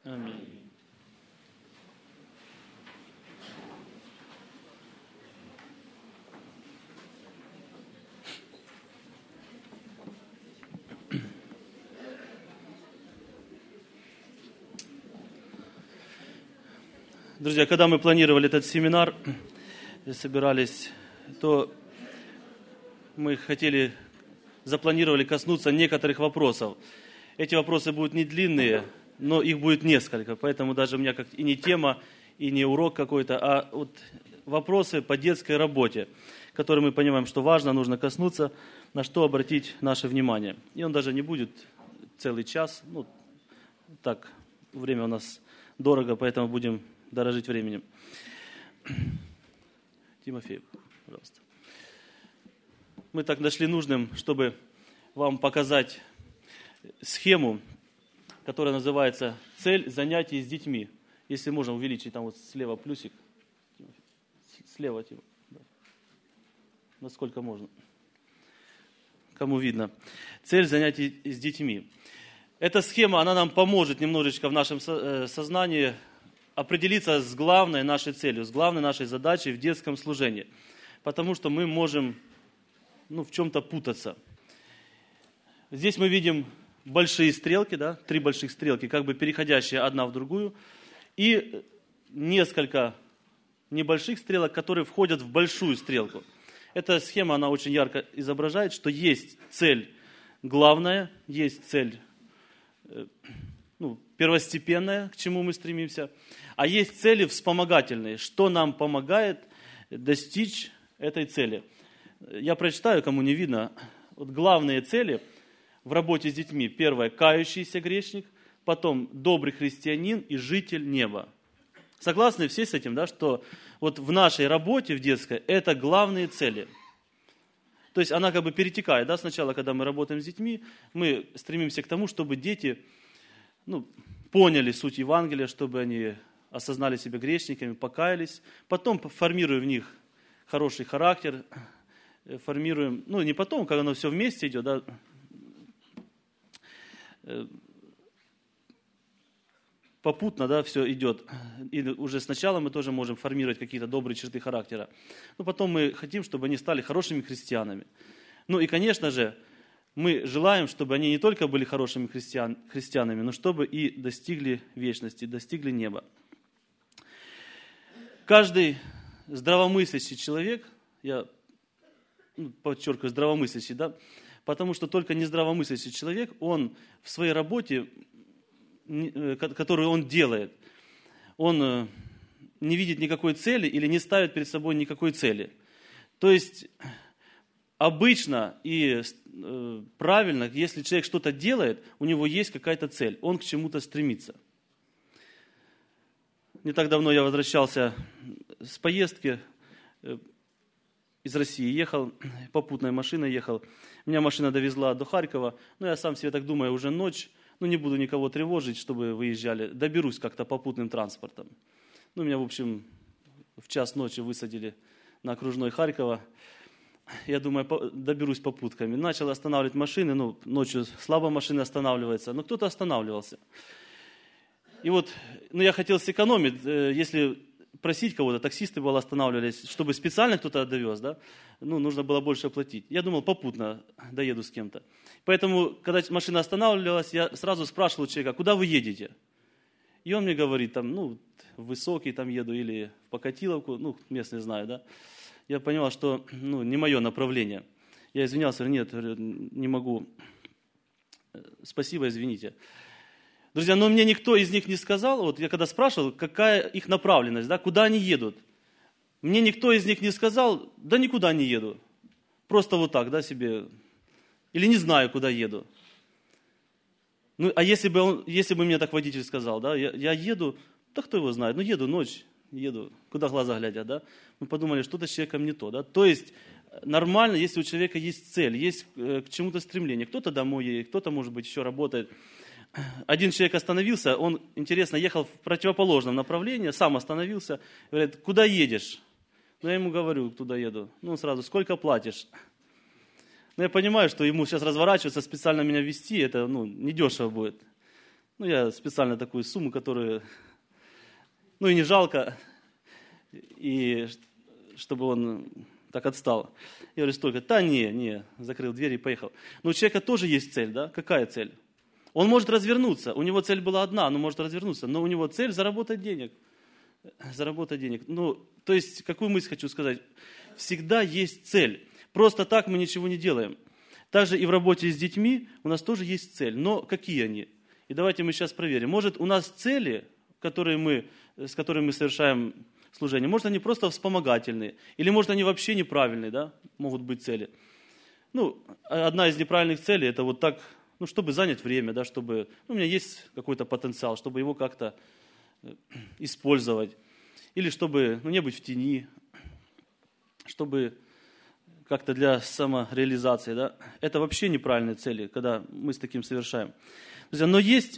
Аминь. Друзья, когда мы планировали этот семинар, собирались, то мы запланировали коснуться некоторых вопросов. Эти вопросы будут не длинные, но их будет несколько, поэтому даже у меня как и не тема, и не урок какой-то, а вот вопросы по детской работе, которые мы понимаем, что важно, нужно коснуться, на что обратить наше внимание. И он даже не будет целый час, так, время у нас дорого, поэтому будем дорожить временем. Тимофей, пожалуйста. Мы так нашли нужным, чтобы вам показать схему, которая называется «Цель занятий с детьми». Если можно увеличить, там вот слева плюсик. Слева, Тима. Да. Насколько можно. Кому видно. Цель занятий с детьми. Эта схема, она нам поможет немножечко в нашем сознании определиться с главной нашей целью, с главной нашей задачей в детском служении. Потому что мы можем в чем-то путаться. Здесь мы видим большие стрелки, да, 3 больших стрелки, как бы переходящие одна в другую, и несколько небольших стрелок, которые входят в большую стрелку. Эта схема, она очень ярко изображает, что есть цель главная, есть цель первостепенная, к чему мы стремимся, а есть цели вспомогательные, что нам помогает достичь этой цели. Я прочитаю, кому не видно. Вот главные цели в работе с детьми. Первое – кающийся грешник, потом добрый христианин и житель неба. Согласны все с этим, да, что вот в нашей работе в детской это главные цели. То есть она как бы перетекает. Да? Сначала, когда мы работаем с детьми, мы стремимся к тому, чтобы дети поняли суть Евангелия, чтобы они осознали себя грешниками, покаялись. Потом формируем в них хороший характер, формируем, не потом, когда оно все вместе идет, да, попутно, да, все идет. И уже сначала мы тоже можем формировать какие-то добрые черты характера. Но потом мы хотим, чтобы они стали хорошими христианами. И, конечно же, мы желаем, чтобы они не только были хорошими христианами, но чтобы и достигли вечности, достигли неба. Каждый здравомыслящий человек, я подчеркиваю, здравомыслящий, да, потому что только нездравомыслящий человек, он в своей работе, которую он делает, он не видит никакой цели или не ставит перед собой никакой цели. То есть обычно и правильно, если человек что-то делает, у него есть какая-то цель, он к чему-то стремится. Не так давно я возвращался с поездки, из России ехал, попутной машиной ехал. Меня машина довезла до Харькова, я сам себе так думаю, уже ночь, не буду никого тревожить, чтобы выезжали, доберусь как-то попутным транспортом. Меня, в общем, в час ночи высадили на окружной Харькова. Я думаю, доберусь попутками. Начал останавливать машины, ночью слабо машины останавливаются, но кто-то останавливался. И я хотел сэкономить, если просить кого-то, таксисты останавливались, чтобы специально кто-то довез, да, нужно было больше оплатить. Я думал, попутно доеду с кем-то. Поэтому, когда машина останавливалась, я сразу спрашивал у человека, куда вы едете? И он мне говорит, в Высокий еду или в Покатиловку, местные знают, да. Я понял, что, не мое направление. Я извинялся, нет, не могу. Спасибо, извините. Друзья, но мне никто из них не сказал, я когда спрашивал, какая их направленность, да, куда они едут. Мне никто из них не сказал, да никуда не еду. Просто так, да, себе. Или не знаю, куда еду. А если бы мне так водитель сказал, да, я еду, да кто его знает, еду ночь, еду, куда глаза глядят, да. Мы подумали, что-то с человеком не то, да. То есть нормально, если у человека есть цель, есть к чему-то стремление. Кто-то домой едет, кто-то, может быть, еще работает. Один человек остановился, он, интересно, ехал в противоположном направлении, сам остановился, говорит, куда едешь? Я ему говорю, куда еду. Он сразу, сколько платишь? Я понимаю, что ему сейчас разворачиваться, специально меня везти, это недешево будет. Ну, я специально такую сумму, которую, ну, и не жалко, и чтобы он так отстал. Я говорю, столько, да не, закрыл дверь и поехал. Но у человека тоже есть цель, да? Какая цель? Он может развернуться, у него цель была одна, он может развернуться, но у него цель заработать денег. Заработать денег. Ну, то есть, какую мысль хочу сказать? Всегда есть цель. Просто так мы ничего не делаем. Также и в работе с детьми у нас тоже есть цель. Но какие они? И давайте мы сейчас проверим. Может, у нас цели, с которыми мы совершаем служение, может, они просто вспомогательные, или может, они вообще неправильные, да? Могут быть цели. Ну, одна из неправильных целей, это вот так, ну, чтобы занять время, да, чтобы, ну, у меня есть какой-то потенциал, чтобы его как-то использовать, или чтобы, ну, не быть в тени, чтобы как-то для самореализации, да, это вообще неправильные цели, когда мы с таким совершаем. Друзья, но есть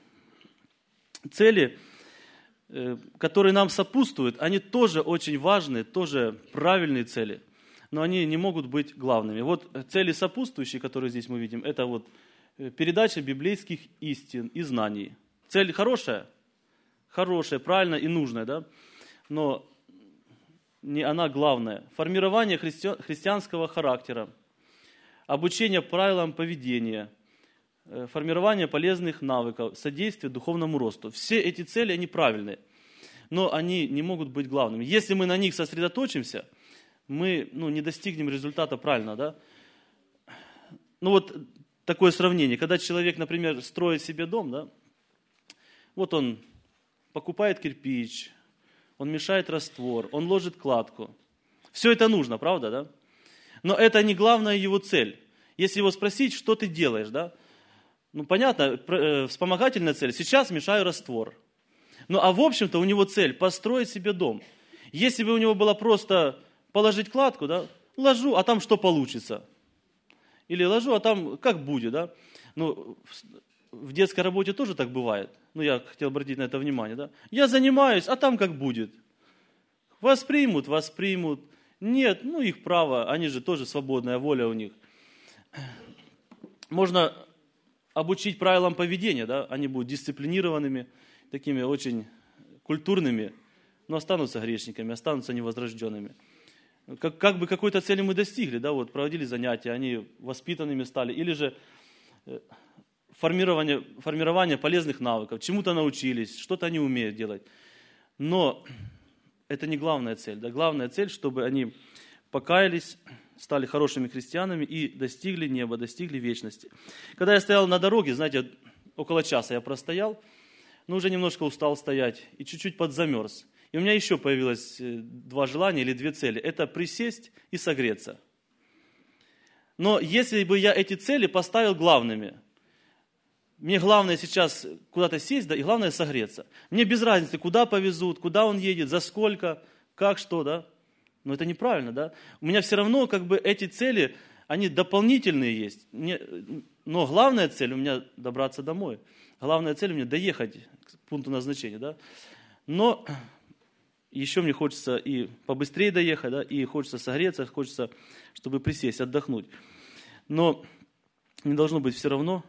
цели, которые нам сопутствуют, они тоже очень важные, тоже правильные цели, но они не могут быть главными. Вот цели сопутствующие, которые здесь мы видим, это вот передача библейских истин и знаний. Цель хорошая, правильная и нужная, да, но не она главная. Формирование христианского характера, обучение правилам поведения, формирование полезных навыков, содействие духовному росту. Все эти цели, они правильные, но они не могут быть главными. Если мы на них сосредоточимся, мы, ну, не достигнем результата правильно, да. Ну вот такое сравнение. Когда человек, например, строит себе дом, да, вот он покупает кирпич, он мешает раствор, он ложит кладку. Все это нужно, правда, да? Но это не главная его цель. Если его спросить, что ты делаешь, да? Ну, понятно, вспомогательная цель. Сейчас мешаю раствор. Ну, а в общем-то у него цель построить себе дом. Если бы у него было просто положить кладку, да, ложу, а там что получится? Или ложу, а там как будет, да? Ну, в детской работе тоже так бывает. Ну, я хотел обратить на это внимание, да? Я занимаюсь, а там как будет? Воспримут. Нет, ну, их право, они же тоже свободная воля у них. Можно обучить правилам поведения, да? Они будут дисциплинированными, такими очень культурными, но останутся грешниками, останутся невозрожденными. Как бы какой-то цели мы достигли, да? Вот проводили занятия, они воспитанными стали, или же формирование полезных навыков, чему-то научились, что-то они умеют делать. Но это не главная цель. Да? Главная цель, чтобы они покаялись, стали хорошими христианами и достигли неба, достигли вечности. Когда я стоял на дороге, знаете, около часа я простоял, но уже немножко устал стоять и чуть-чуть подзамерз. И у меня еще появилось 2 желания или 2 цели. Это присесть и согреться. Но если бы я эти цели поставил главными, мне главное сейчас куда-то сесть, да, и главное согреться. Мне без разницы, куда повезут, куда он едет, за сколько, как, что, да. Но это неправильно, да. У меня все равно как бы эти цели, они дополнительные есть. Но главная цель у меня добраться домой. Главная цель у меня доехать к пункту назначения, да. Но еще мне хочется и побыстрее доехать, да, и хочется согреться, хочется, чтобы присесть, отдохнуть. Но не должно быть все равно.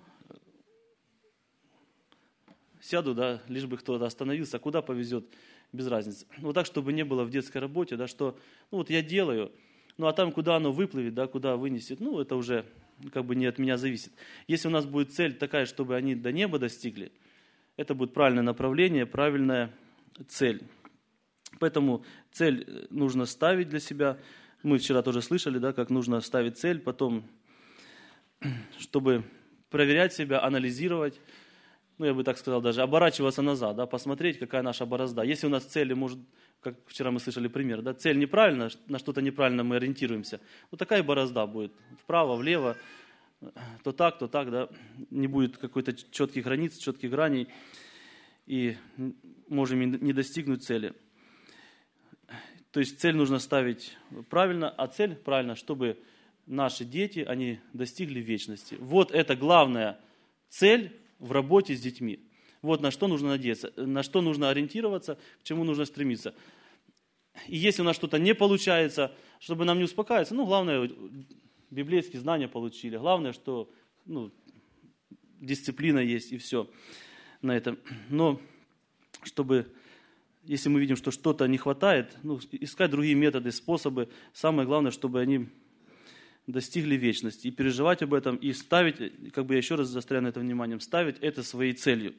Сяду, да, лишь бы кто-то остановился, куда повезет, без разницы. Вот так, чтобы не было в детской работе, да, что, ну вот я делаю, ну а там, куда оно выплывет, да, куда вынесет, ну это уже как бы не от меня зависит. Если у нас будет цель такая, чтобы они до неба достигли, это будет правильное направление, правильная цель. Поэтому цель нужно ставить для себя. Мы вчера тоже слышали, да, как нужно ставить цель, потом, чтобы проверять себя, анализировать, ну, я бы так сказал, даже оборачиваться назад, да, посмотреть, какая наша борозда. Если у нас цели, может, как вчера мы слышали пример, да, цель неправильно, на что-то неправильно мы ориентируемся, вот такая борозда будет, вправо, влево, то так, да, не будет какой-то четких границ, четких граней, и можем не достигнуть цели. То есть цель нужно ставить правильно, а цель правильно, чтобы наши дети, они достигли вечности. Вот это главная цель в работе с детьми. Вот на что нужно надеяться, на что нужно ориентироваться, к чему нужно стремиться. И если у нас что-то не получается, чтобы нам не успокаиваться, ну, главное, библейские знания получили, главное, что, ну, дисциплина есть и все. на этом. Но чтобы, если мы видим, что что-то не хватает, искать другие методы, способы. Самое главное, чтобы они достигли вечности. И переживать об этом, и ставить, я еще раз заостряю на это внимание, ставить это своей целью.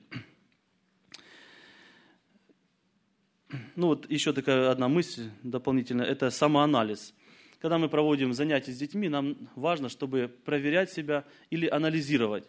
Еще такая одна мысль дополнительная, это самоанализ. Когда мы проводим занятия с детьми, нам важно, чтобы проверять себя или анализировать.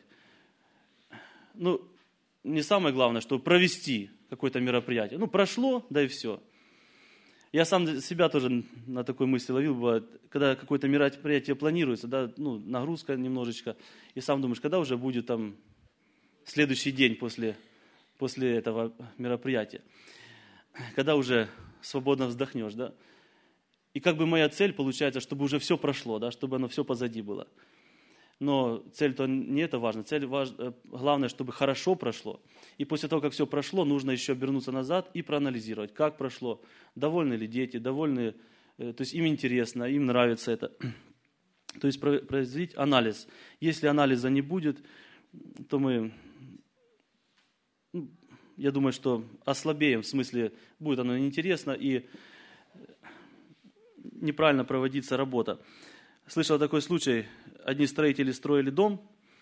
Не самое главное, чтобы провести какое-то мероприятие. Прошло, да и все. Я сам себя тоже на такой мысли ловил, бывает, когда какое-то мероприятие планируется, да, нагрузка немножечко, и сам думаешь, когда уже будет там следующий день после этого мероприятия, когда уже свободно вздохнешь, да. И моя цель получается, чтобы уже все прошло, да, чтобы оно все позади было. Но цель-то не это важно. Главное, чтобы хорошо прошло. И после того, как все прошло, нужно еще обернуться назад и проанализировать, как прошло, довольны ли дети, довольны, то есть им интересно, им нравится это. То есть произвести анализ. Если анализа не будет, то я думаю, что ослабеем, в смысле, будет оно неинтересно и неправильно проводится работа. Слышал такой случай, одни строители строили дом.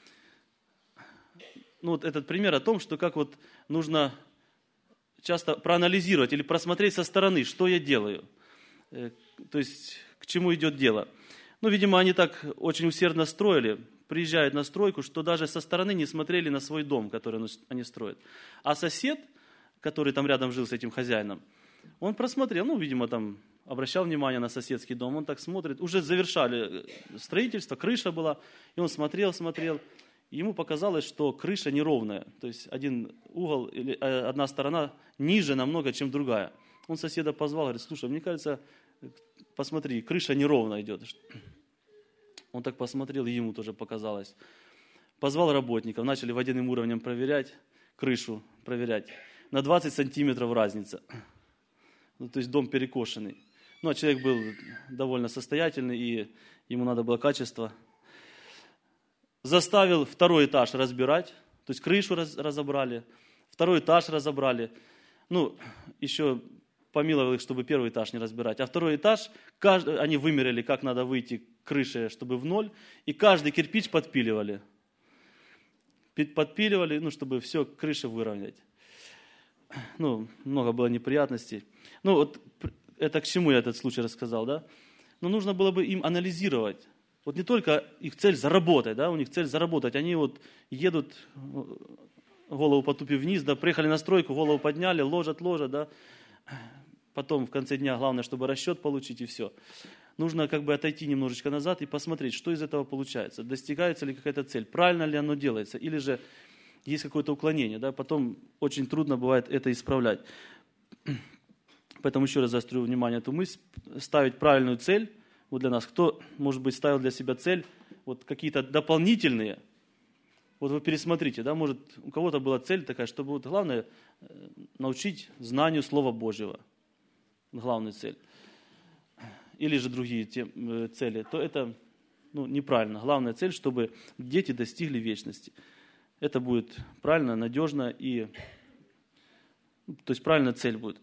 Этот пример о том, что нужно часто проанализировать или просмотреть со стороны, что я делаю. То есть, к чему идет дело. Видимо, они так очень усердно строили, приезжают на стройку, что даже со стороны не смотрели на свой дом, который они строят. А сосед, который там рядом жил с этим хозяином, он просмотрел, видимо, там обращал внимание на соседский дом, он так смотрит, уже завершали строительство, крыша была, и он смотрел, и ему показалось, что крыша неровная, то есть один угол или одна сторона ниже намного, чем другая. Он соседа позвал, говорит, слушай, мне кажется, посмотри, крыша неровно идет. Он так посмотрел, и ему тоже показалось. Позвал работников, начали водяным уровнем проверять, крышу проверять. На 20 сантиметров разница. То есть дом перекошенный. А человек был довольно состоятельный, и ему надо было качество. Заставил второй этаж разбирать, то есть крышу разобрали, второй этаж разобрали. Еще помиловал их, чтобы первый этаж не разбирать. А второй этаж, они вымерили, как надо выйти к крыше, чтобы в ноль, и каждый кирпич подпиливали. Подпиливали, чтобы все, крышу выровнять. Много было неприятностей. Это к чему я этот случай рассказал, да? Нужно было бы им анализировать. Не только их цель заработать, да, у них цель заработать. Они едут, голову потупив вниз, да, приехали на стройку, голову подняли, ложат, да. Потом в конце дня главное, чтобы расчет получить и все. Нужно отойти немножечко назад и посмотреть, что из этого получается. Достигается ли какая-то цель, правильно ли оно делается, или же есть какое-то уклонение, да, потом очень трудно бывает это исправлять. Поэтому еще раз заострю внимание эту мысль, ставить правильную цель, для нас, кто, может быть, ставил для себя цель, какие-то дополнительные, вы пересмотрите, да, может, у кого-то была цель такая, чтобы главное научить знанию Слова Божьего, главная цель, или же другие цели, то это неправильно. Главная цель, чтобы дети достигли вечности. Это будет правильно, надежно, то есть правильная цель будет.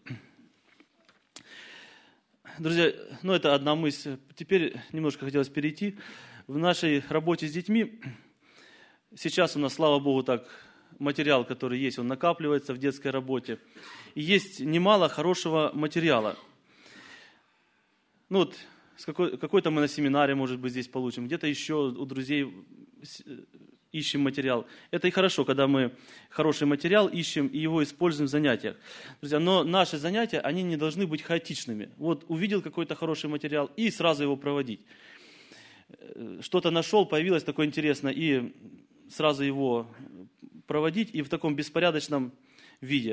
Друзья, это одна мысль. Теперь немножко хотелось перейти. В нашей работе с детьми, сейчас у нас, слава Богу, материал, который есть, он накапливается в детской работе. И есть немало хорошего материала. Какой-то мы на семинаре, может быть, здесь получим, где-то еще у друзей ищем материал. Это и хорошо, когда мы хороший материал ищем и его используем в занятиях. Друзья, но наши занятия, они не должны быть хаотичными. Увидел какой-то хороший материал и сразу его проводить. Что-то нашел, появилось такое интересное, и сразу его проводить, и в таком беспорядочном виде.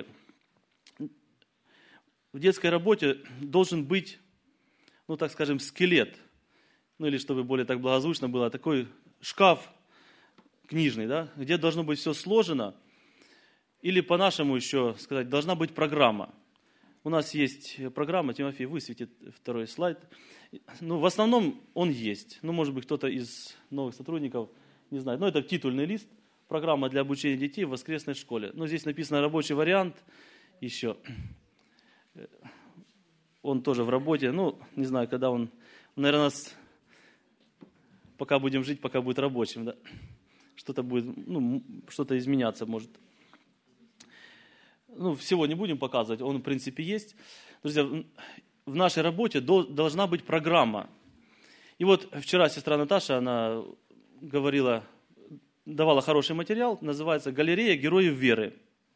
В детской работе должен быть, скелет, или чтобы более благозвучно было, такой шкаф книжный, да, где должно быть все сложено, или по-нашему еще сказать, должна быть программа. У нас есть программа, Тимофей высветит второй слайд. В основном он есть. Может быть, кто-то из новых сотрудников не знает. Это титульный лист. программа для обучения детей в воскресной школе. Но здесь написано рабочий вариант еще. Он тоже в работе. Ну, не знаю, когда он, наверное, пока будем жить, пока будет рабочим, да. Что-то будет, что-то изменяться может. Всего не будем показывать, он в принципе есть. Друзья, в нашей работе должна быть программа. И вот вчера сестра Наташа, она давала хороший материал, называется «Галерея героев веры».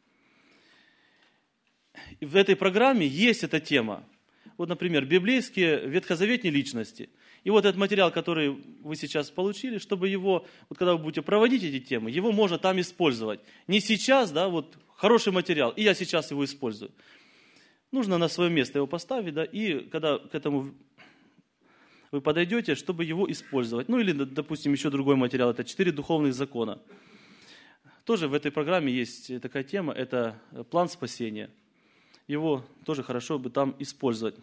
И в этой программе есть эта тема. Вот, например, библейские ветхозаветные личности. И вот этот материал, который вы сейчас получили, чтобы его, вот когда вы будете проводить эти темы, его можно там использовать. Не сейчас, да, вот хороший материал, и я сейчас его использую. Нужно на свое место его поставить, да, и когда к этому вы подойдете, чтобы его использовать. Или, допустим, еще другой материал, это 4 духовных закона. Тоже в этой программе есть такая тема, это план спасения. Его тоже хорошо бы там использовать.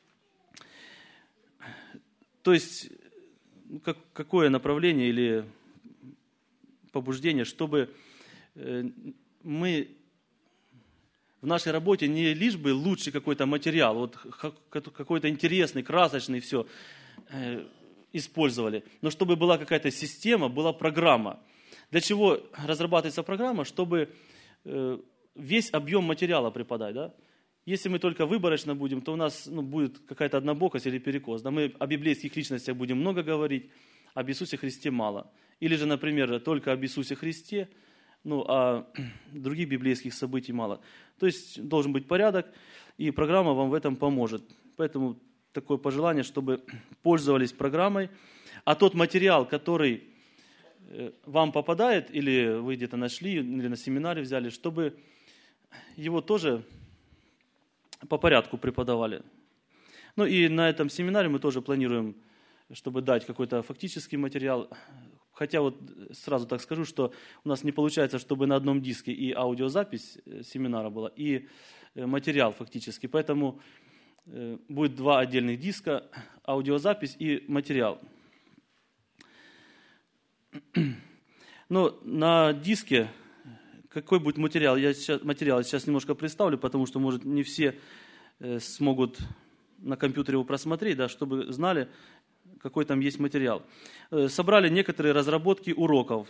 То есть, какое направление или побуждение, чтобы мы в нашей работе не лишь бы лучший какой-то материал, вот какой-то интересный, красочный, все использовали, но чтобы была какая-то система, была программа. Для чего разрабатывается программа? Чтобы весь объем материала преподать, да? Если мы только выборочно будем, то у нас будет какая-то однобокость или перекос. Да, мы о библейских личностях будем много говорить, об Иисусе Христе мало. Или же, например, только об Иисусе Христе, а других библейских событий мало. То есть должен быть порядок, и программа вам в этом поможет. Поэтому такое пожелание, чтобы пользовались программой. А тот материал, который вам попадает, или вы где-то нашли, или на семинаре взяли, чтобы его тоже по порядку преподавали. И на этом семинаре мы тоже планируем, чтобы дать какой-то фактический материал. Хотя вот сразу так скажу, что у нас не получается, чтобы на одном диске и аудиозапись семинара была, и материал фактически. Поэтому будет 2 отдельных диска, аудиозапись и материал. Но на диске какой будет материал? Я сейчас немножко представлю, потому что, может, не все смогут на компьютере его просмотреть, да, чтобы знали, какой там есть материал. Собрали некоторые разработки уроков.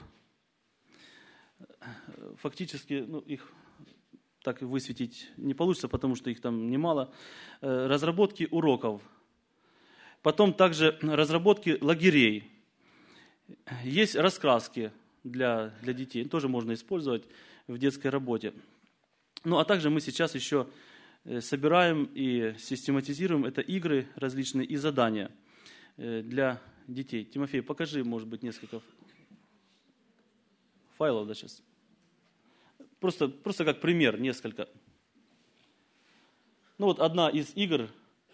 Фактически, их так высветить не получится, потому что их там немало. Разработки уроков. Потом также разработки лагерей. Есть раскраски для детей, тоже можно использовать в детской работе. А также мы сейчас еще собираем и систематизируем это игры различные и задания для детей. Тимофей, покажи, может быть, несколько файлов, да, сейчас. Просто как пример, несколько. Одна из игр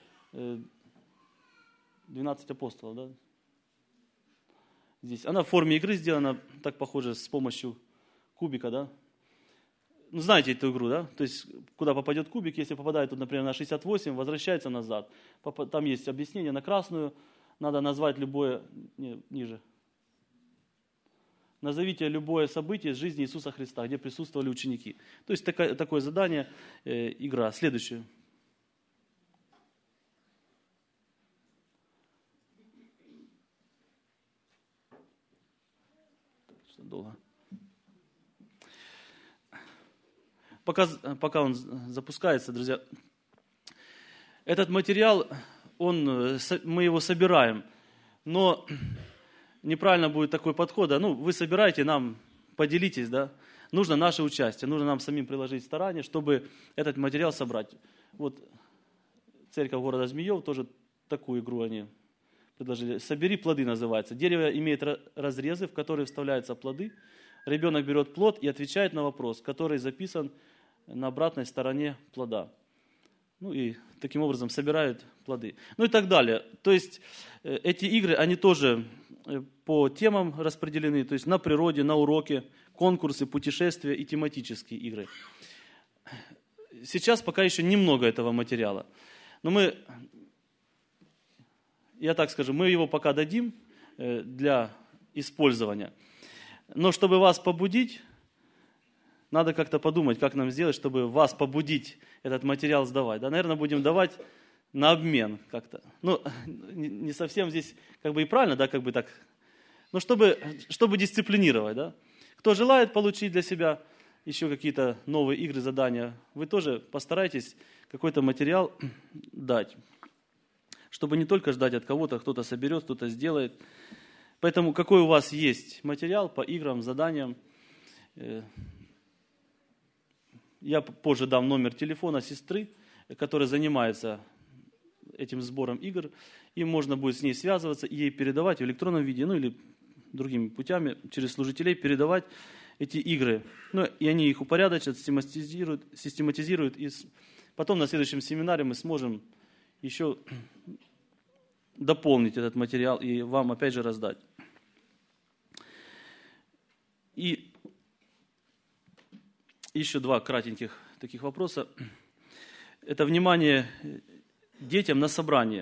12 апостолов, да? Здесь. Она в форме игры сделана, так похоже, с помощью кубика, да? Знаете эту игру, да? То есть, куда попадет кубик, если попадает, например, на 68, возвращается назад. Там есть объяснение на красную, надо назвать любое, ниже. Назовите любое событие из жизни Иисуса Христа, где присутствовали ученики. То есть, такое задание, игра. Следующее. Долго. Пока он запускается, друзья, этот материал, мы его собираем, но неправильно будет такой подход. Вы собираете, нам поделитесь, да? Нужно наше участие, нужно нам самим приложить старания, чтобы этот материал собрать. Вот церковь города Змеев тоже такую игру они предложили. «Собери плоды» называется. Дерево имеет разрезы, в которые вставляются плоды. Ребенок берет плод и отвечает на вопрос, который записан на обратной стороне плода. И таким образом собирают плоды. И так далее. То есть эти игры, они тоже по темам распределены, то есть на природе, на уроке, конкурсы, путешествия и тематические игры. Сейчас пока еще немного этого материала. Но я так скажу, мы его пока дадим для использования. Но чтобы вас побудить, надо как-то подумать, как нам сделать, чтобы вас побудить этот материал сдавать. Да, наверное, будем давать на обмен как-то. Ну, не совсем здесь как бы и правильно, да, как бы так. Но чтобы дисциплинировать, да. Кто желает получить для себя еще какие-то новые игры, задания, вы тоже постарайтесь какой-то материал дать. Чтобы не только ждать от кого-то, кто-то соберет, кто-то сделает. Поэтому какой у вас есть материал по играм, заданиям, я позже дам номер телефона сестры, которая занимается этим сбором игр, и можно будет с ней связываться и ей передавать в электронном виде, ну или другими путями, через служителей передавать эти игры. Ну, и они их упорядочат, систематизируют, и потом на следующем семинаре мы сможем еще дополнить этот материал и вам опять же раздать. И еще два кратеньких таких вопроса. Это внимание детям на собрание.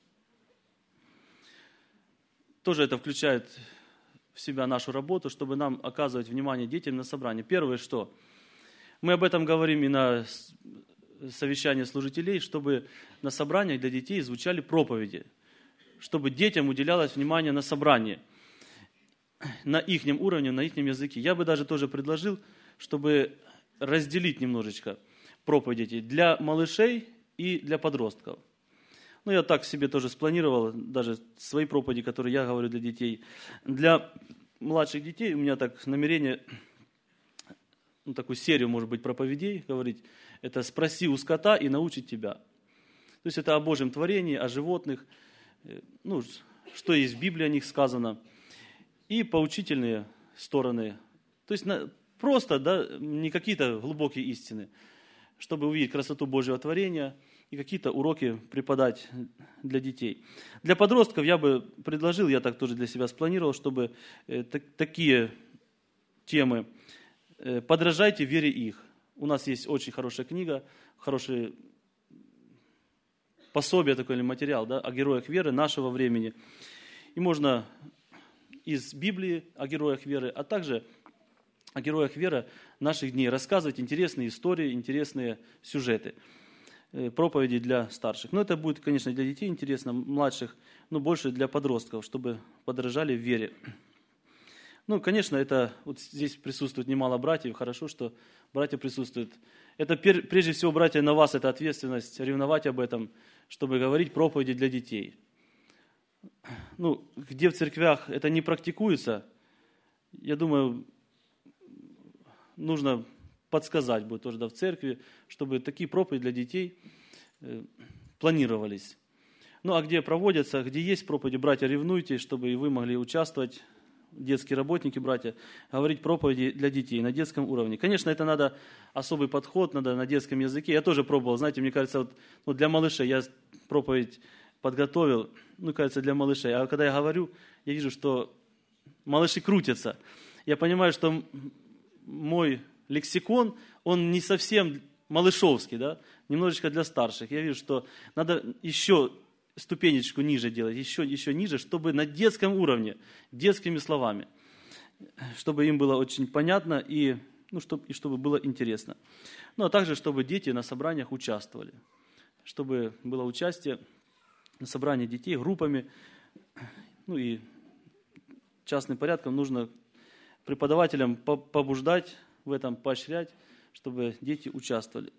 Тоже это включает в себя нашу работу, чтобы нам оказывать внимание детям на собрании. Первое, что мы об этом говорим и на совещании служителей, чтобы на собраниях для детей звучали проповеди, чтобы детям уделялось внимание на собрании, на их уровне, на их языке. Я бы даже тоже предложил, чтобы разделить немножечко проповеди для малышей и для подростков. Ну, я так себе тоже спланировал, даже свои проповеди, которые я говорю для детей. Для младших детей у меня так намерение, такую серию, может быть, проповедей говорить. Это «Спроси у скота и научит тебя». То есть это о Божьем творении, о животных, ну, что есть в Библии о них сказано. И поучительные стороны. То есть просто, да, не какие-то глубокие истины, чтобы увидеть красоту Божьего творения и какие-то уроки преподать для детей. Для подростков я бы предложил, я так тоже для себя спланировал, чтобы такие темы «Подражайте вере их». У нас есть очень хорошая книга, хорошее пособие такое или материал, да, о героях веры нашего времени. И можно из Библии о героях веры, а также о героях веры наших дней рассказывать интересные истории, интересные сюжеты. Проповеди для старших. Но это будет, конечно, для детей интересно, младших, но больше для подростков, чтобы подражали в вере. Ну, конечно, это вот здесь присутствует немало братьев, хорошо, что братья присутствуют. Это прежде всего, братья, на вас это ответственность, ревновать об этом, чтобы говорить проповеди для детей. Ну, где в церквях это не практикуется, я думаю, нужно подсказать будет тоже, да, в церкви, чтобы такие проповеди для детей планировались. Ну, а где проводятся, где есть проповеди, братья, ревнуйте, чтобы и вы могли участвовать, детские работники, братья, говорить проповеди для детей на детском уровне. Конечно, это надо особый подход, надо на детском языке. Я тоже пробовал, знаете, мне кажется, вот для малышей я проповедь подготовил, ну, кажется, для малышей. А когда я говорю, я вижу, что малыши крутятся. Я понимаю, что мой лексикон, он не совсем малышовский, да, немножечко для старших. Я вижу, что надо еще ступенечку ниже делать, еще ниже, чтобы на детском уровне, детскими словами, чтобы им было очень понятно и чтобы было интересно. Ну, а также, чтобы дети на собраниях участвовали, чтобы было участие на собрании детей группами, ну и частным порядком нужно преподавателям побуждать в этом, поощрять, чтобы дети участвовали.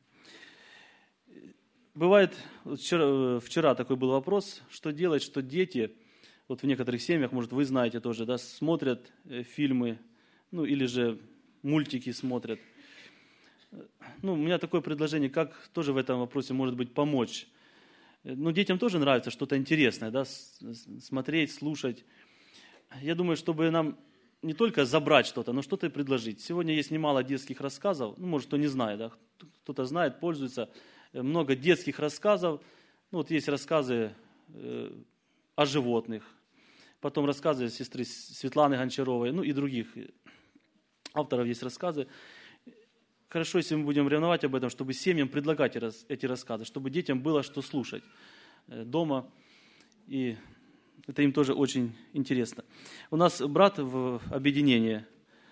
Бывает, вчера такой был вопрос, что делать, что дети, вот в некоторых семьях, может, вы знаете тоже, да, смотрят фильмы, ну или же мультики смотрят. Ну, у меня такое предложение, как тоже в этом вопросе, может быть, помочь. Ну, детям тоже нравится что-то интересное, да, смотреть, слушать. Я думаю, чтобы нам не только забрать что-то, но что-то и предложить. Сегодня есть немало детских рассказов, ну, может, кто не знает, да, кто-то знает, пользуется. Много детских рассказов. Ну, вот есть рассказы о животных, потом рассказы сестры Светланы Гончаровой, ну и других авторов есть рассказы. Хорошо, если мы будем ревновать об этом, чтобы семьям предлагать эти рассказы, чтобы детям было что слушать дома. И Это им тоже очень интересно. У нас брат в объединении,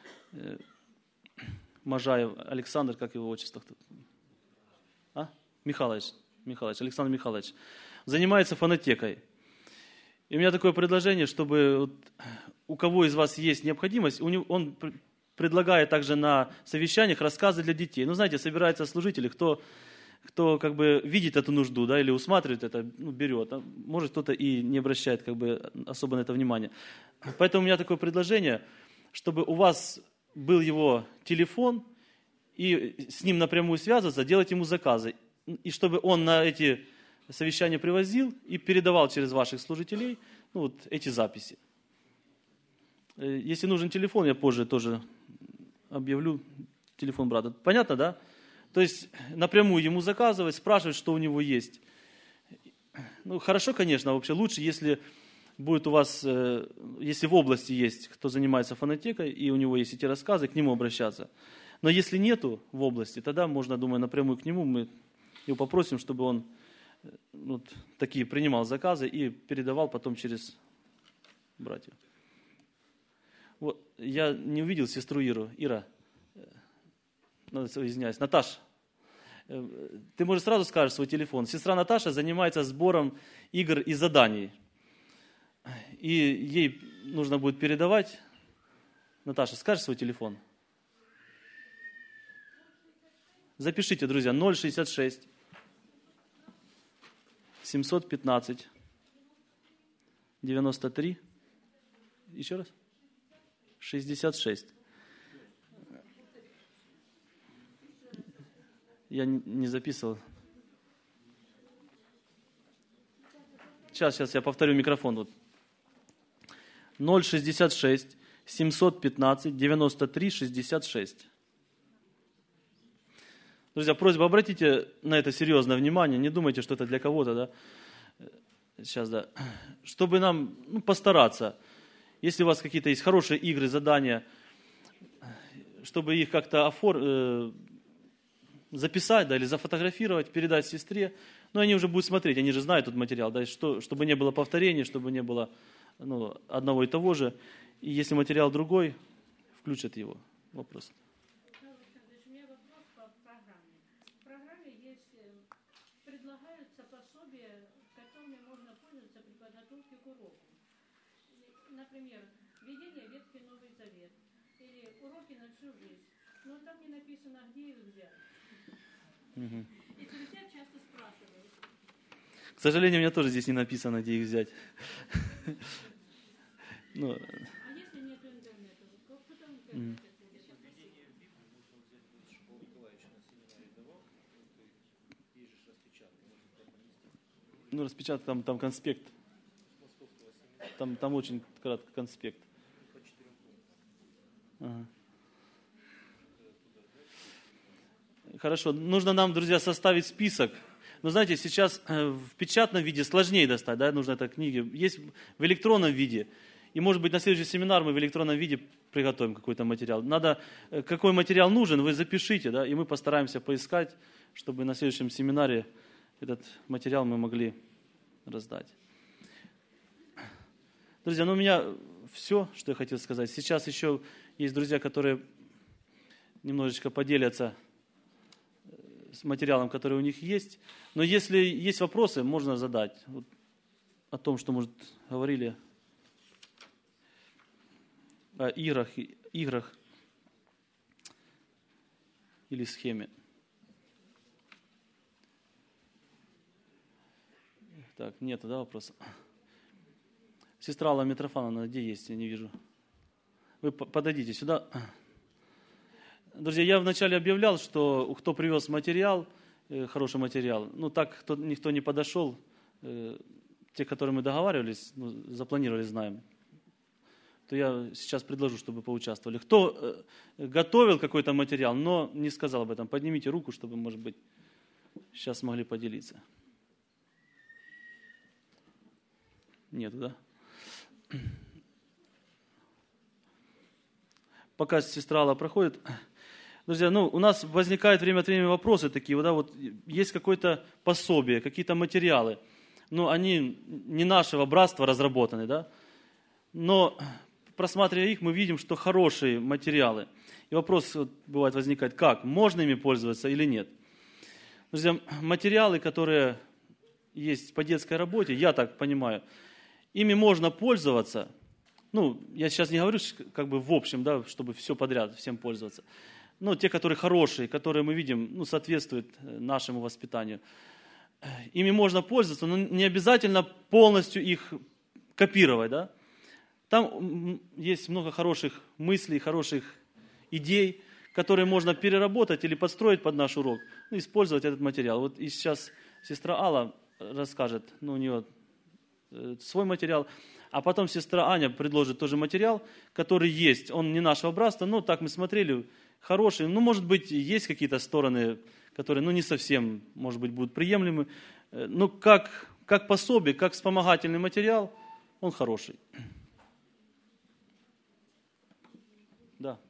Можаев Александр, как его отчество? Михайлович, Александр Михайлович, занимается фонотекой. И у меня такое предложение, чтобы у кого из вас есть необходимость, он предлагает также на совещаниях рассказы для детей. Ну, знаете, собираются служители, кто как бы видит эту нужду, да, или усматривает это, берет. А может, кто-то и не обращает как бы особо на это внимания. Поэтому у меня такое предложение, чтобы у вас был его телефон, и с ним напрямую связываться, делать ему заказы. И чтобы он на эти совещания привозил и передавал через ваших служителей эти записи. Если нужен телефон, я позже тоже объявлю телефон брата. Понятно, да? То есть напрямую ему заказывать, спрашивать, что у него есть. Хорошо, конечно, вообще лучше, если будет у вас, если в области есть, кто занимается фонотекой, и у него есть эти рассказы, к нему обращаться. Но если нету в области, тогда можно, думаю, напрямую к нему мы его попросим, чтобы он такие принимал заказы и передавал потом через братьев. Вот, я не увидел сестру Иру. Ира, извиняюсь, Наташа, ты, может, сразу скажешь свой телефон. Сестра Наташа занимается сбором игр и заданий. И ей нужно будет передавать. Наташа, скажешь свой телефон? Запишите, друзья, 066 715 93. Еще раз? 66. Я не записывал. Сейчас я повторю микрофон. 066 715 93 66. Друзья, просьба, обратите на это серьезное внимание. Не думайте, что это для кого-то, да? Сейчас, да. Чтобы нам постараться. Если у вас какие-то есть хорошие игры, задания, чтобы их как-то записать, да, или зафотографировать, передать сестре. Но они уже будут смотреть, они же знают этот материал, да, чтобы не было повторений, чтобы не было одного и того же. И если материал другой, включат его. Вопрос. У меня вопрос по программе. В программе есть, предлагаются пособия, которыми можно пользоваться при подготовке к уроку. Например, введение ветки Новый Завет или уроки на всю жизнь. Но там не написано, где их взять. И друзья часто спрашивают. К сожалению, у меня тоже здесь не написано, где их взять. А если нет интернета? Кто там интернет? Распечатать, там конспект. Там очень кратко конспект. Ага. Хорошо. Нужно нам, друзья, составить список. Но знаете, сейчас в печатном виде сложнее достать, да, нужно это книги. Есть в электронном виде. И, может быть, на следующий семинар мы в электронном виде приготовим какой-то материал. Какой материал нужен, вы запишите, да, и мы постараемся поискать, чтобы на следующем семинаре этот материал мы могли раздать. Друзья, у меня все, что я хотел сказать. Сейчас еще есть друзья, которые немножечко поделятся с материалом, который у них есть. Но если есть вопросы, можно задать. О том, что, может, говорили о играх или схеме. Так, нет, да, вопроса? Сестра Алла Митрофановна, где есть? Я не вижу. Вы подойдите сюда. Друзья, я вначале объявлял, что кто привез материал, хороший материал, так никто не подошел. Те, которые мы договаривались, запланировали, знаем, то я сейчас предложу, чтобы поучаствовали. Кто готовил какой-то материал, но не сказал об этом, поднимите руку, чтобы, может быть, сейчас могли поделиться. Нет, да? Пока сестра Алла проходит. Друзья, у нас возникают время от времени вопросы такие, есть какое-то пособие, какие-то материалы. ну, они не нашего братства разработаны, да? Но просматривая их, мы видим, что хорошие материалы. И вопрос вот, бывает возникает, как? Можно ими пользоваться или нет? Друзья, материалы, которые есть по детской работе, я так понимаю, ими можно пользоваться. Ну, я сейчас не говорю как бы в общем, да, чтобы все подряд, всем пользоваться. Но те, которые хорошие, которые мы видим, ну, соответствуют нашему воспитанию. Ими можно пользоваться, но не обязательно полностью их копировать, да. Там есть много хороших мыслей, хороших идей, которые можно переработать или подстроить под наш урок, ну, использовать этот материал. Вот и сейчас сестра Алла расскажет, ну, у нее свой материал, а потом сестра Аня предложит тоже материал, который есть, он не нашего братства, но так мы смотрели, хороший, ну, может быть, есть какие-то стороны, которые, ну, не совсем, может быть, будут приемлемы, но как пособие, как вспомогательный материал, он хороший. Да.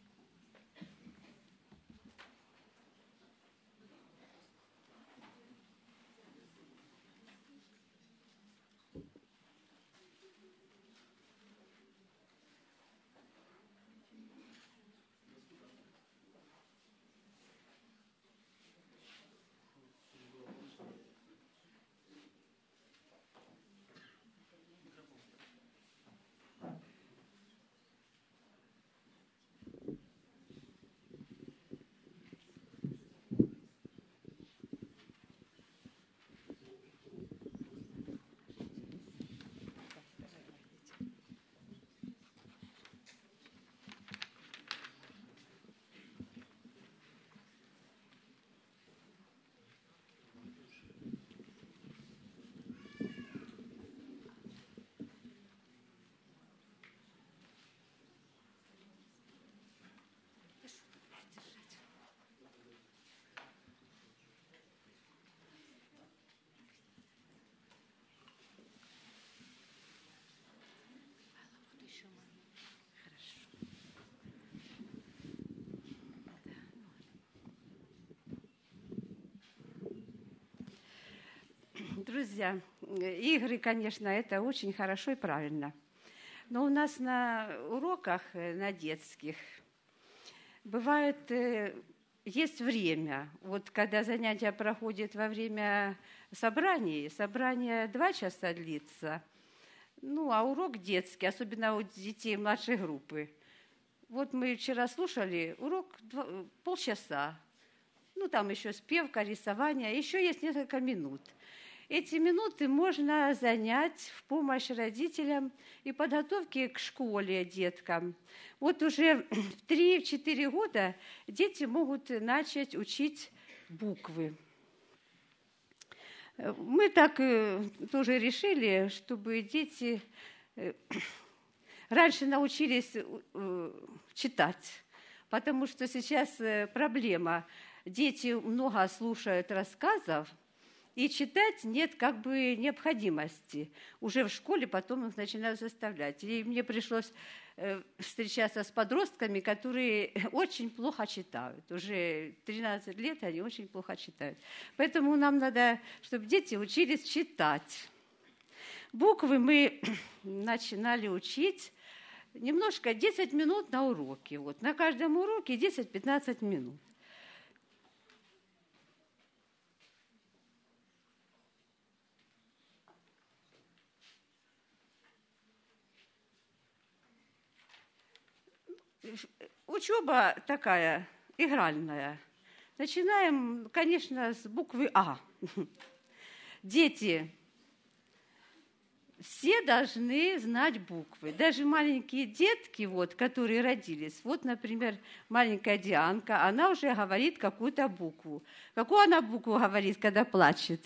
Друзья, игры, конечно, это очень хорошо и правильно. Но у нас на уроках, на детских, бывает, есть время. Вот когда занятия проходят во время собраний, собрание 2 часа длится, ну, а урок детский, особенно у детей младшей группы. Вот мы вчера слушали урок полчаса. Ну, там еще спевка, рисование, еще есть несколько минут. Эти минуты можно занять в помощь родителям и подготовке к школе деткам. Вот уже в 3-4 года дети могут начать учить буквы. Мы так тоже решили, чтобы дети раньше научились читать, потому что сейчас проблема. Дети много слушают рассказов, и читать нет как бы необходимости. Уже в школе потом их начинают заставлять. И мне пришлось встречаться с подростками, которые очень плохо читают. Уже 13 лет они очень плохо читают. Поэтому нам надо, чтобы дети учились читать. Буквы мы начинали учить немножко 10 минут на уроке. Вот, на каждом уроке 10-15 минут. Учеба такая игральная. Начинаем, конечно, с буквы А. Дети все должны знать буквы. Даже маленькие детки, вот, которые родились, вот, например, маленькая Дианка, она уже говорит какую-то букву. Какую она букву говорит, когда плачет?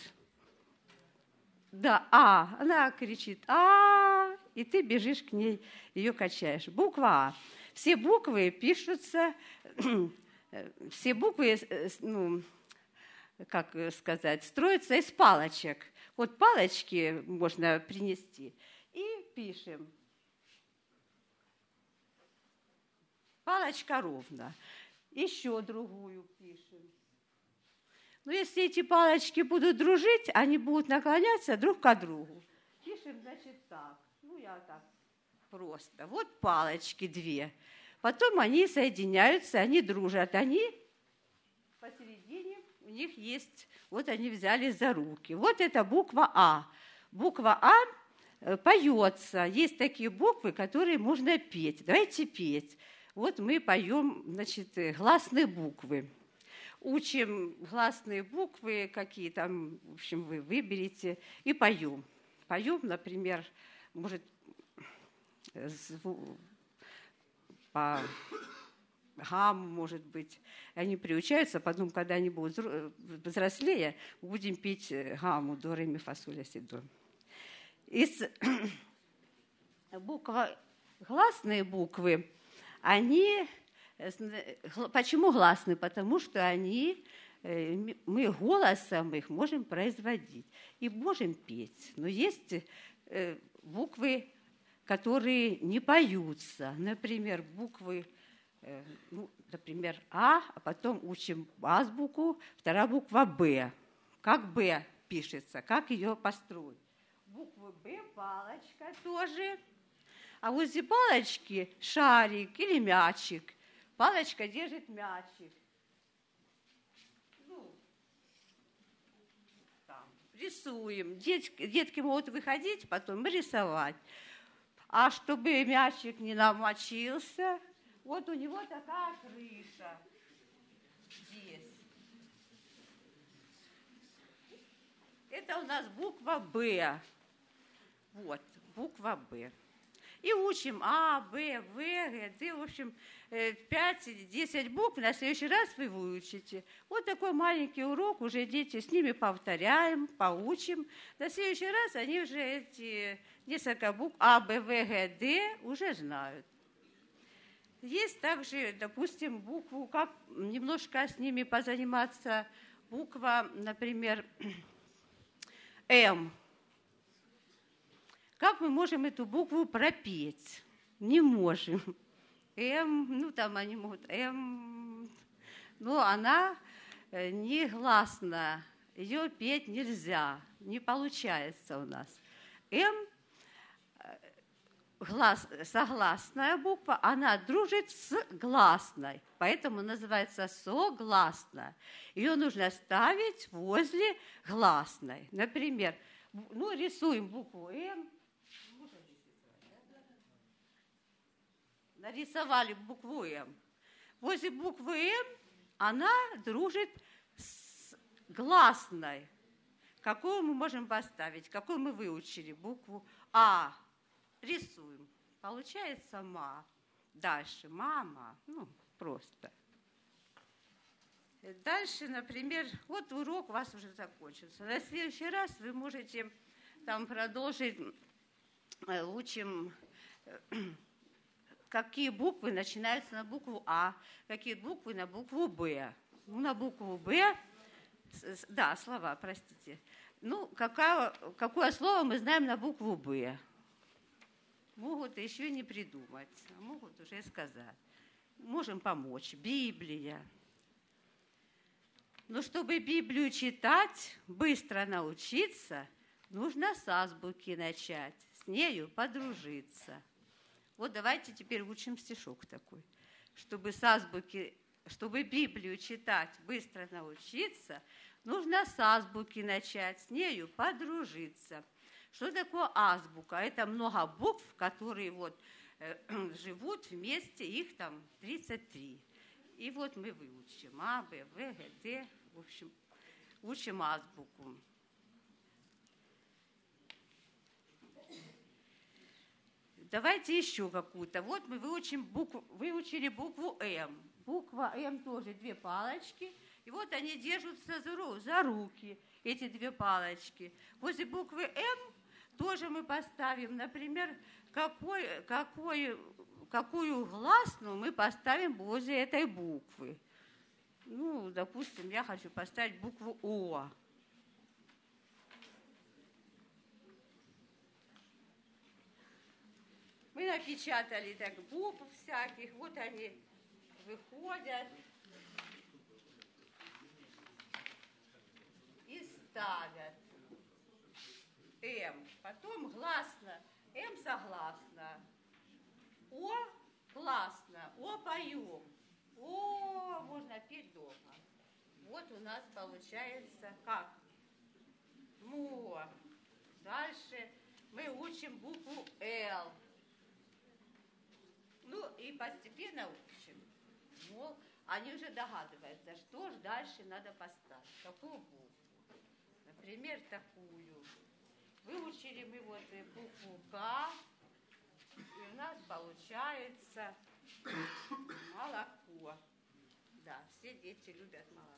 Да, А. Она кричит «А», и ты бежишь к ней, ее качаешь. Буква А. Все буквы пишутся, все буквы, ну, как сказать, строятся из палочек. Вот палочки можно принести и пишем. Палочка ровно. Еще другую пишем. Но если эти палочки будут дружить, они будут наклоняться друг к другу. Пишем, значит, так. Ну, я так просто. Вот палочки две. Потом они соединяются, они дружат. Они посередине, у них есть, вот они взялись за руки. Вот это буква А. Буква А поется. Есть такие буквы, которые можно петь. Давайте петь. Вот мы поем, значит, гласные буквы. Учим гласные буквы, какие там, в общем, вы выберете, и поем. Поем, например, может, по гамму, может быть. Они приучаются, потом, когда они будут взрослее, будем петь гамму, до, ре, ми, фа, соль, ля, си, до. Гласные буквы, они... Почему гласные? Потому что мы голосом их можем производить и можем петь. Но есть буквы, которые не поются. Например, буквы, например, А потом учим азбуку, вторая буква Б. Как Б пишется, как ее построить. Буква Б, палочка тоже. А возле палочки шарик или мячик. Палочка держит мячик. Ну, там, рисуем. Детки могут выходить, потом рисовать. А чтобы мячик не намочился, вот у него такая крыша здесь. Это у нас буква «Б». Вот, буква «Б». И учим А, Б, В, Г, Д, в общем, 5-10 букв. На следующий раз вы выучите. Вот такой маленький урок, уже дети с ними повторяем, поучим. На следующий раз они уже эти несколько букв А, Б, В, Г, Д уже знают. Есть также, допустим, букву, как немножко с ними позаниматься, буква, например, М. Как мы можем эту букву пропеть? Не можем. М, ну там они могут М, но она не гласная, ее петь нельзя, не получается у нас. М согласная буква, она дружит с гласной, поэтому называется согласная. Ее нужно ставить возле гласной. Например, ну, рисуем букву М. Нарисовали букву М. Возле буквы М она дружит с гласной. Какую мы можем поставить? Какую мы выучили? Букву А. Рисуем. Получается ма. Дальше мама. Ну, просто. Дальше, например, вот урок у вас уже закончился. На следующий раз вы можете там продолжить. Учим, какие буквы начинаются на букву А, какие буквы на букву Б. Ну, на букву Б, да, слова, простите. Ну, какое слово мы знаем на букву Б? Могут еще не придумать, а могут уже сказать. Можем помочь. Библия. Но чтобы Библию читать, быстро научиться, нужно с азбуки начать, с нею подружиться. Вот давайте теперь учим стишок такой. Чтобы с азбуки, чтобы Библию читать, быстро научиться, нужно с азбуки начать, с нею подружиться. Что такое азбука? Это много букв, которые вот живут вместе, их там 33. И вот мы выучим А, Б, В, Г, Д, в общем, учим азбуку. Давайте еще какую-то. Вот мы выучили букву М. Буква М тоже две палочки. И вот они держатся за руки, эти две палочки. Возле буквы М тоже мы поставим, например, какую гласную мы поставим возле этой буквы. Ну, допустим, я хочу поставить букву О. Мы напечатали так букв всяких, вот они выходят. Потом гласно. М согласно. О классно. О поем. О, можно петь дома. Вот у нас получается как? Мо. Дальше мы учим букву Л. Ну и постепенно учим. Но они уже догадываются, что же дальше надо поставить. Какую букву? Например, такую. Выучили мы вот букву К. И у нас получается молоко. Да, все дети любят молоко.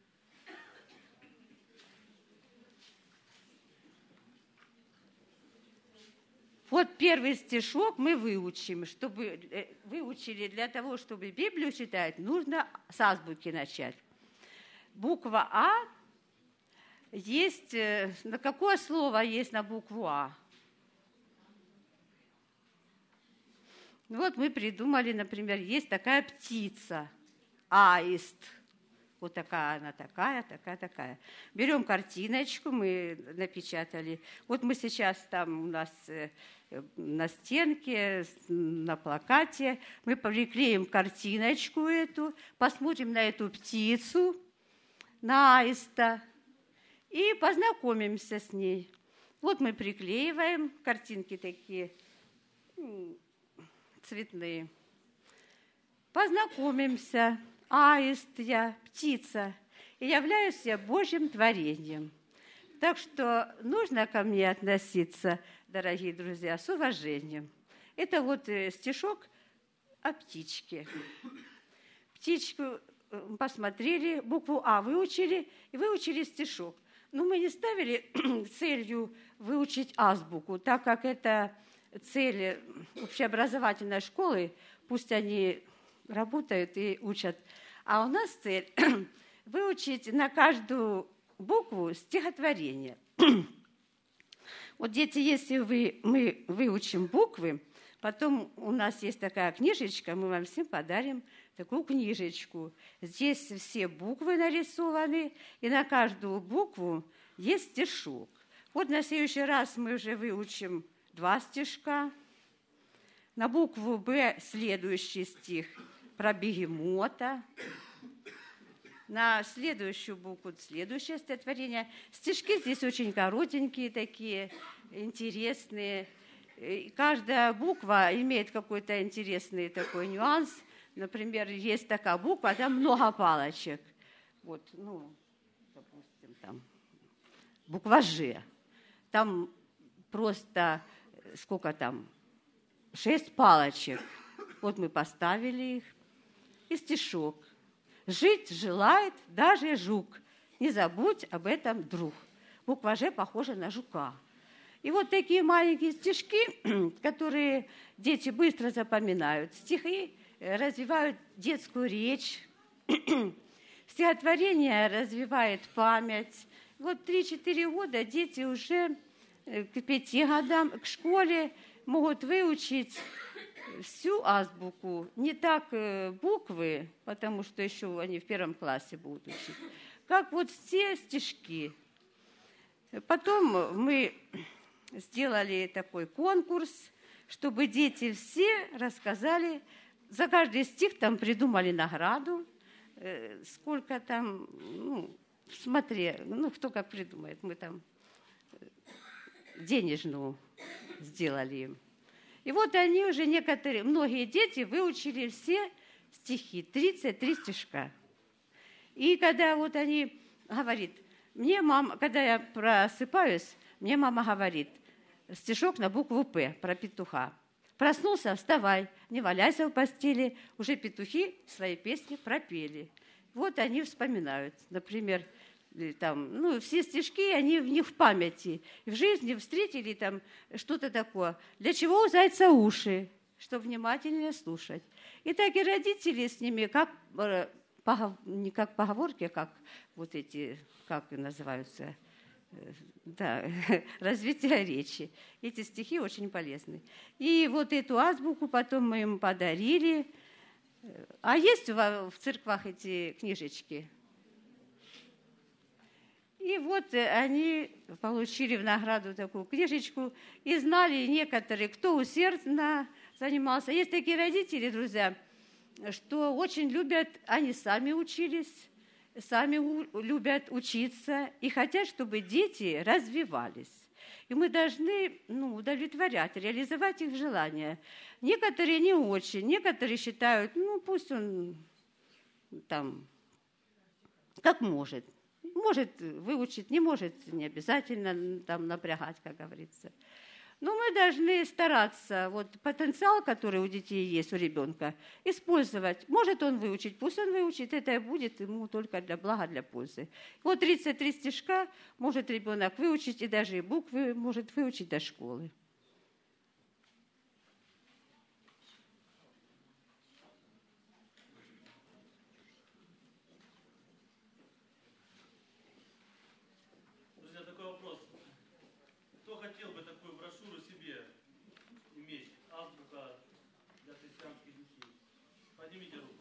Вот первый стишок мы выучим. Выучили для того, чтобы Библию читать, нужно с азбуки начать. Буква А есть... На какое слово есть на букву А? Вот мы придумали, например, есть такая птица, аист. Вот такая она, такая. Берем картиночку, мы напечатали. Вот мы сейчас там у нас на стенке, на плакате, мы приклеим картиночку эту, посмотрим на эту птицу, на аиста, и познакомимся с ней. Вот мы приклеиваем, картинки такие цветные. Познакомимся. Аист я, птица, и являюсь я Божьим творением. Так что нужно ко мне относиться, дорогие друзья, с уважением. Это вот стишок о птичке. Птичку посмотрели, букву А выучили, и выучили стишок. Но мы не ставили целью выучить азбуку, так как это цель общеобразовательной школы, пусть они работают и учат. А у нас цель выучить на каждую букву стихотворение. Вот, дети, если мы выучим буквы, потом у нас есть такая книжечка, мы вам всем подарим такую книжечку. Здесь все буквы нарисованы, и на каждую букву есть стишок. Вот на следующий раз мы уже выучим 2 стишка. На букву Б следующий стих про бегемота. На следующую букву следующее стихотворение. Стишки здесь очень коротенькие такие, интересные. И каждая буква имеет какой-то интересный такой нюанс. Например, есть такая буква, там много палочек. Вот, допустим, там буква Ж. Там просто сколько там? 6 палочек. Вот мы поставили их. И стишок. Жить желает даже жук. Не забудь об этом, друг. Буква Ж похожа на жука. И вот такие маленькие стишки, которые дети быстро запоминают. Стихи развивают детскую речь. Стихотворение развивает память. Вот 3-4 года дети уже к 5 годам к школе могут выучить всю азбуку. Не так буквы, потому что еще они в 1 классе будут учить, как вот все стишки. Потом мы сделали такой конкурс, чтобы дети все рассказали. За каждый стих там придумали награду. Сколько там, смотри, кто как придумает. Мы там денежную сделали им. И вот они уже многие дети выучили все стихи, 33 стишка. И когда вот они говорят, мне мама, когда я просыпаюсь, мне мама говорит, стишок на букву П про петуха. Проснулся, вставай, не валяйся в постели, уже петухи свои песни пропели. Вот они вспоминают, например, там, все стишки, они в них в памяти. В жизни встретили там что-то такое. Для чего у зайца уши? Чтобы внимательнее слушать. И так и родители с ними, не как поговорки, а как вот эти, как называются, развитие речи. Эти стихи очень полезны. И вот эту азбуку потом мы им подарили. А есть в церквах эти книжечки? И И вот они получили в награду такую книжечку и знали некоторые, кто усердно занимался. Есть такие родители, друзья, что очень любят, они сами учились, сами любят учиться и хотят, чтобы дети развивались. И мы должны удовлетворять, реализовать их желания. Некоторые не очень, некоторые считают, пусть он там как может. Может выучить, не может, не обязательно там напрягать, как говорится. Но мы должны стараться, вот потенциал, который у детей есть, у ребенка, использовать. Может он выучить, пусть он выучит, это будет ему только для блага, для пользы. Вот 33 стишка может ребенок выучить, и даже и буквы может выучить до школы. Друзья, такой вопрос. Кто хотел бы такую брошюру себе иметь? Азбука для христианских детей. Поднимите руку.